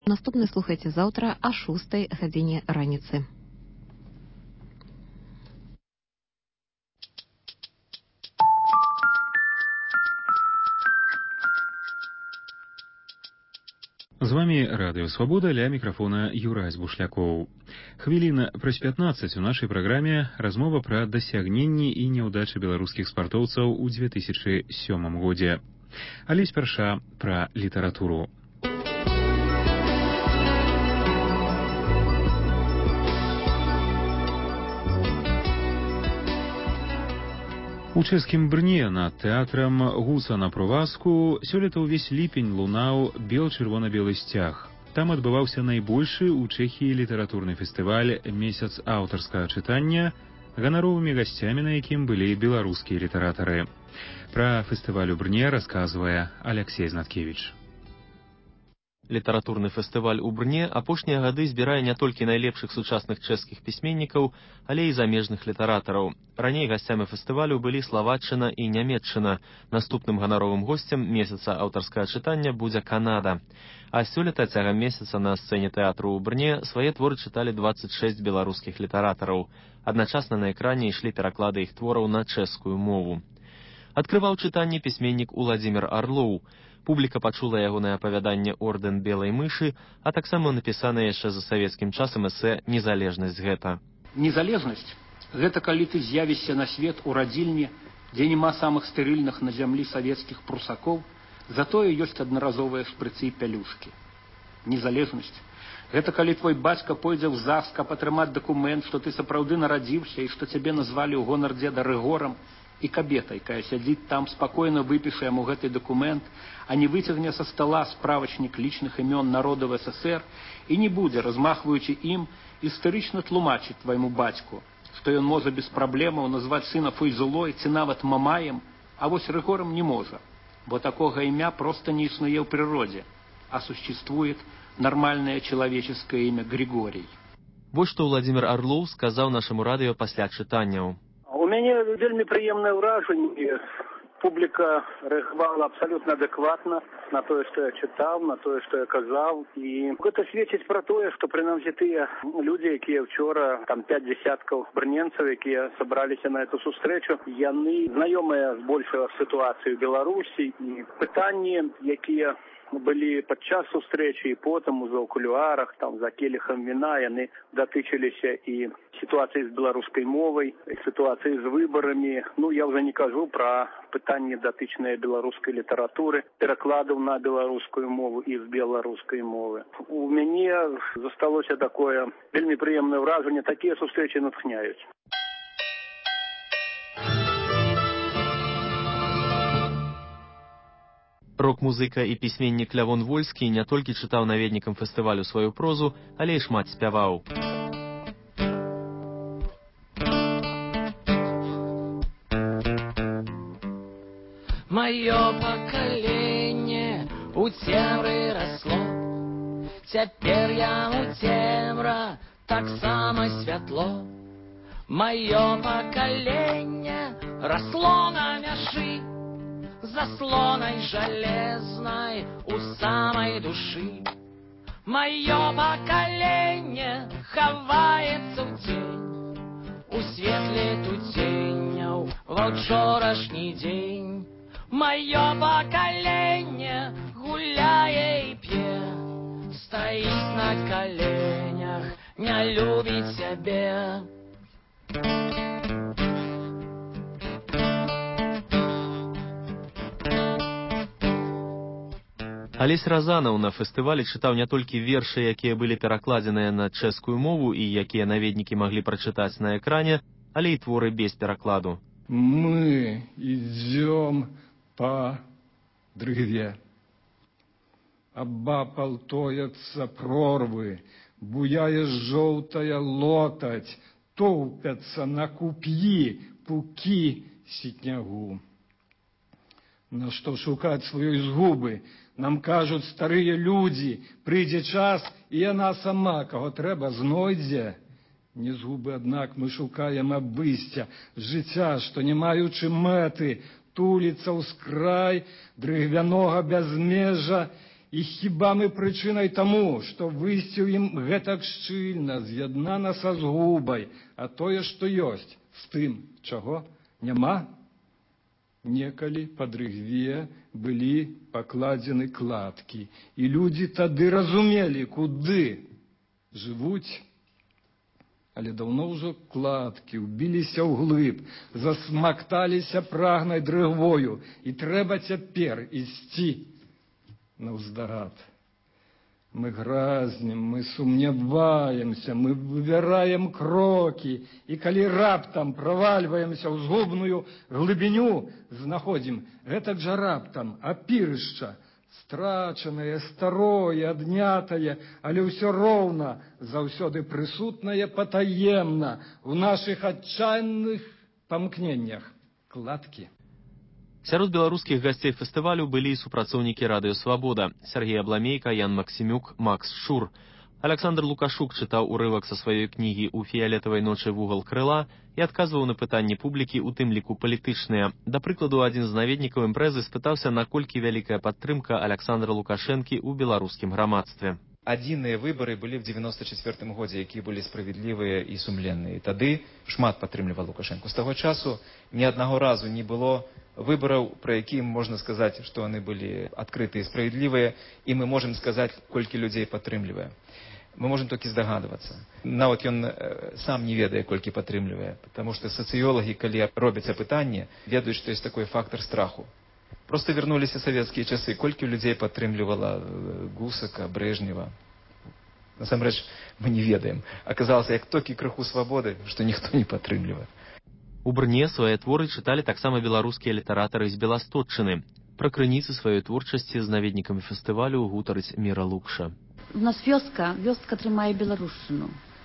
Наступны слухайце заўтра о 6 гадзіне раніцы. З вами Радыё Свабода, ля мікрафона Юрась Бушлякоў. Хвіліна праз 15 у нашай праграме размова пра дасягненні і няўдачы беларускіх спартоўцаў у 2007 годзе. Але спярша пра літаратуру. У чэшскім Брне над тэатрам Гуса на Проваску сёлета ўвесь ліпень лунаў бел-чырвона-белы сцяг. Там адбываўся найбольшы ў Чэхіі літаратурны фестываль «Месяц аўтарскага чытання», ганаровымі гасцямі на якім былі беларускія літаратары. Пра фестываль у Брне расказвае Аляксей Знаткевіч. Літаратурны фестываль у Брне апошнія гады збірае не толькі найлепшых сучасных чэшскіх пісьменнікаў, але і замежных літаратараў. Раней гасцямі фестывалю былі Славаччына і Нямецчына. Наступным ганаровым госцем месяца аўтарскага чытання будзе Канада. А сёлета цягам месяца на сцэне тэатру ў Брне свае творы чыталі 26 беларускіх літаратараў. Адначасна на экране ішлі пераклады іх твораў на чэшскую мову. Адкрываў чытанне пісьменнік Уладзімір Арлоў. Публіка пачула ягонае апавяданне «Ордэн белай мышы», а таксама напісанае яшчэ за савецкім часам эсэ «Незалежнасць гэта». Незалежнасць – гэта калі ты з'явішся на свет у радзільні, дзе няма самых стэрыльных на зямлі савецкіх прусакоў, затое ёсць аднаразовыя шпрыцы і пялюшкі. Незалежнасць – гэта калі твой бацька пойдзе ў ЗАГС, каб атрымаць дакумент, што ты сапраўды нарадзіўся і што цябе назвалі ў гонар дзеда Рыгорам, і кабета, якая сядзіць там, спакойна выпіша яму гэты дакумент, а не выцягне са стала справачнік лічных імён народаў СССР і не будзе, размахваючы ім, істарычна тлумачыць твайму бацьку, што ён можа без праблемаў назваць сына Фойзулой ці нават Мамаем, а вось Рыгорам не можа, бо такога імя проста не існуе ў прыродзе, а существует нормальное человеческое имя Григорий. Вось што Уладзімір Арлоў сказаў нашаму радыё пасля чытанняў. У мяне вельмі прыемнае ўражанне. Публіка рэагавала абсалютна адэкватна на тое, што я чытаў, на тое, што я казаў. І гэта сведчыць пра тое, што прынамсі тыя людзі, якія ўчора, там 5 десяткаў брненцаў, якія сабраліся на эту сустрэчу, яны знаёмыя з большай сітуацыяй у Беларусі. І пытанні, якія былі падчас сустрэчы і потым ужо ў кулуарах, там за келіхам віна, яны датычыліся і сітуацыі з беларускай мовай, і сітуацыі з выбарамі. Я ўжо не кажу пра пытанні датычныя беларускай літаратуры, перакладаў на беларускую мову і з беларускай мовы. У мяне засталося такое вельмі прыемнае ўражанне, такія сустрэчы натхняюць. Рок-музыка і пісьменнік Лявон Вольскі не толькі чытаў наведнікам фестывалю сваю прозу, але і шмат спяваў. Маё пакаленне у цемры расло, цяпер яму цемра таксама святло. Маё пакаленне расло на мяжы, заслонай жалезнай у самай душы. Маё пакаленне хаваецца ў дзень, у светле туценняў ва ўчорашні дзень. Маё пакаленне гуляе і п'е, стаіць на каленях, не любіць сябе. Алесь Разанаў на фестывалі чытаў не толькі вершы, якія былі перакладзеныя на чэшскую мову і якія наведнікі маглі прачытаць на экране, але і творы без перакладу. Мы идем по дрыве. Абапал тоятся прорвы, буяе жоўтая лотаць, тоўпяцца на куп'і пукі сітнягу. На што шукаць сваёй згубы? Нам кажуць старыя людзі, прыйдзе час, і яна сама, каго трэба, знойдзе. Не згубы, аднак, мы шукаем абысця, жыцця, што не маючы мэты, туліцца ў скрай дрыгвянога бязмежа І хіба мы прычынай таму, што высцеў ім гэтак шчыльна, з'яднана са згубай, а тое, што ёсць, з тым, чаго няма? Некалі пад рыгве былі пакладзены кладкі, і людзі тады разумелі, куды жывуць. Але даўно ўжо кладкі ўбіліся ўглыб, засмакталіся прагнай дрыгвою, і трэба цяпер ісці наўздарад. Мы гразнем, мы сумняваемся, мы выбіраем крокі, і калі раптам правальваемся ў згубную глыбіню, знаходзім гэтак жа раптам апірышча, страчанае, старое, аднятае, але ўсё роўна заўсёды прысутнае патаемна ў нашых адчайных памкненнях кладкі. Сярод беларускіх гасцей фестывалю былі і супрацоўнікі радыё «Свабода» Сергей Абламейка, Ян Максімюк, Макс Шур. Александр Лукашук чытаў урывак са сваёй кнігі «У фіялетавай ночы вугал крыла» і адказваў на пытанні публікі, у тым ліку палітычныя. Да прыкладу, адзін з наведнікаў імпрэзы спытаўся, наколькі вялікая падтрымка Александра Лукашэнкі ў беларускім грамадстве. Адзіныя выбары былі ў 94 годзе, якія былі справядлівыя і сумленныя. Тады шмат падтрымліваў Лукашэнку. З таго часу ні аднаго разу не было выбараў, пра якія можна сказаць, што яны былі адкрытыя і справядлівыя, і мы можам сказаць, колькі людзей падтрымлівае. Мы можам толькі здагадвацца. Нават ён сам не ведае, колькі падтрымлівае, таму што сацыёлагі, калі робяць апытанне, ведаюць, што ёсць такой фактар страху. Просто вернуліся савецкія часы, колькі людзей падтрымлівала Гусака, Брежнева. Насамрэч, мы не ведаем. Аказалася, як толькі крыху свабоды, што ніхто не падтрымлівае. У Брне свае творы чыталі таксама беларускія літаратары з Беластотчыны. Пра крыніцы сваёй творчасці з наведнікамі фестывалю гутарыць Міра Лукша. У нас вёска трымае беларушчыну.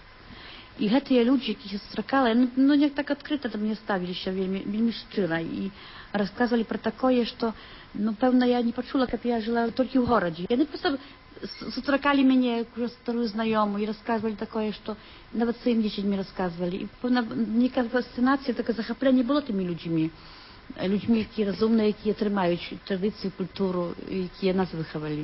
І гэтыя людзі, якіх сустракала, не так адкрыта да мне ставіліся вельмі шчыра і расказвалі пра такое, што, пэўна, я не пачула, каб я жыла толькі ў горадзе. Яны проста сустракалі мяне, як уже старую знаёмую, і расказвалі такое, што нават сваім дзецьмі расказвалі. І, пэўна, нейкая фасцынацыя, такое захапленне было тымі людзьмі, якія разумныя, якія трымаюць традыцыю, культуру, якія нас выхавалі.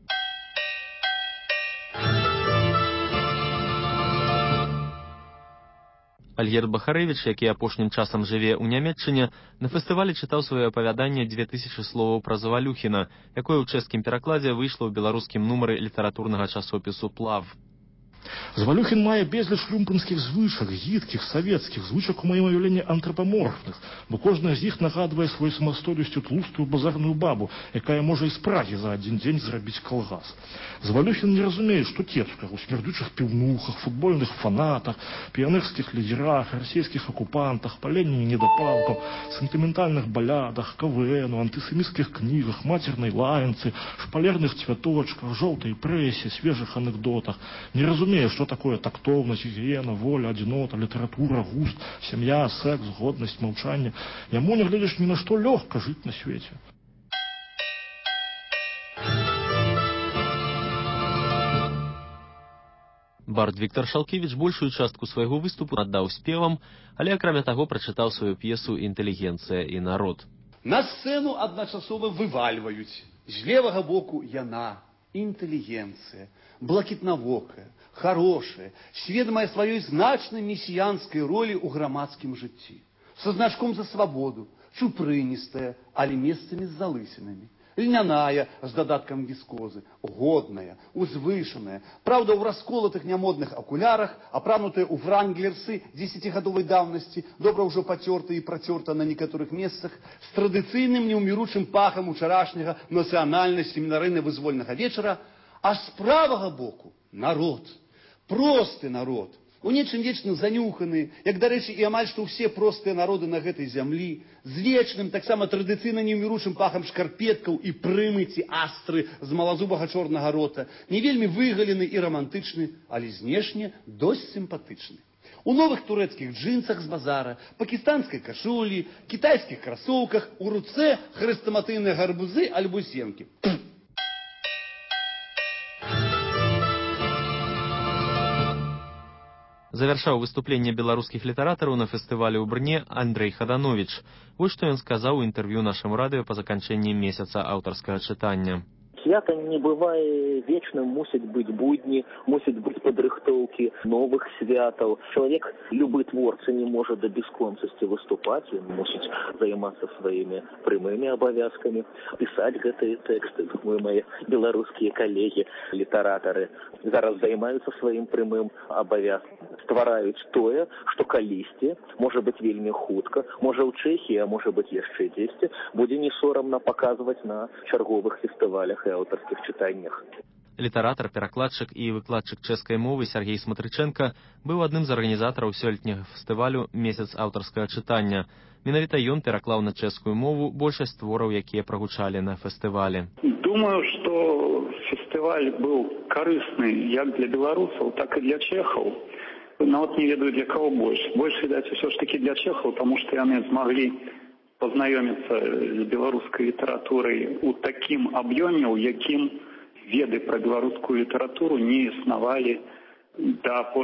Альгерд Бахарэвіч, які апошнім часам жыве ў Нямецчыне, на фестывалі чытаў сваё апавяданне «2000 словаў пра Завалюхіна», якое ў чэшскім перакладзе выйшла ў беларускім нумары літаратурнага часопісу «Плав». Завалюхін мае безліч люмпенскіх звычак, гідкіх, савецкіх, звычак у маім уяўленні антропаморфных, бо кожная з іх нагадвае сваёй самастойнасцю тлустую базарную бабу, якая можа і з Прагі за адзін дзень зрабіць калгас. Завалюхін не разумее, што кепска ў смярдючых піўнухах, футбольных фанатах, піянерскіх лідзерах, расійскіх акупантах, паленні недапалкаў, сентыментальных балядах, КВНу, антысеміцкіх кнігах, мацернай лаянцы, шпалерных цвяточках, жоўтай прэсе, свежых анекдотах. Не разумее, што такое тактоўнасць, гігіена, воля, адзінота, літаратура, густ, сям'я, секс, годнасць, маўчанне. Яму, не гледзяш ні на што, лёгка жыць на свеце. Бард Віктор Шалкевіч большую частку свайго выступу аддаў спевам, але акрамя таго прачытаў сваю п'есу «Інтэлігенцыя і народ». На сцэну адначасова вывальваюць з левага боку яна, інтэлігенцыя, блакітнавокая, хорошая, сведомая сваёй значнай месіянскай ролі ў грамадскім жыцці. Са значком за свабоду, чупрыністая, але месцамі з залысінамі. Льняная, з дадаткам віскозы, годная, узвышаная, праўда, ў расколатых нямодных акулярах, апранутая ў вранглерсы 10гадовай даўнасці, добра ўжо пацёрта і працёрта на некаторых месцах, з традыцыйным неўміручым пахам учарашняга нацыянальна-семінарыйна-вызвольнага вечара, а з правага боку народ, просты народ, у нечым вечным занюханы, як, дарэчы, і амаль што ўсе простыя народы на гэтай зямлі, з вечным, таксама традыцыйна неўміручым пахам шкарпеткаў і прымыці астры з малазубага чорнага рота, не вельмі выгалены і рамантычны, але знешне досць сімпатычны. У новых турэцкіх джинсах з базара, пакістанскай кашулі, кітайскіх красоўках, у руцэ хрэстаматыйныя гарбузы альбо сенкі. Завяршаў выступленне беларускіх літаратараў на фестывалі ў Брне Андрэй Хадановіч. Вось што ён сказаў у інтэрв'ю нашаму радыё па заканчэнні месяца аўтарскага чытання. Свято не бывае вечным, мусяць быць будні, мусяць быць падрыхтоўкі новых святаў. Чалавек, любы творца, не можа да бясконцасці выступаць, ён мусіць займацца сваімі прямымі абавязкамі, пісаць гэтыя тэксты. Думаю, мои беларускія калегі, літаратары зараз займаюцца сваім прямым абавязкам, ствараюць тое, што калісьці, можа быць вельмі хутка, можа ў Чэхіі, а можа быць яшчэ дзесьці, будзе не сорамна паказваць на чарговых фестывалях і аўтарскіх чытаннях. Літаратар, перакладчык і выкладчык чэшскай мовы Сергей Сматрыченка быў адным з арганізатараў сёлетняга фестывалю «Месяц аўтарскага чытання». Менавіта ён пераклаў на чэшскую мову большасць твораў, якія прагучалі на фестывалі. Думаю, што фестываль быў карысны як для беларусаў, так і для чэхаў. Нават не ведаю, для каго больш. Больш, відаць, усё ж такі для чэхаў, таму што яны змаглі пазнаёміцца з беларускай літаратурай у такім аб'ёме, у якім веды пра беларускую літаратуру не існавалі да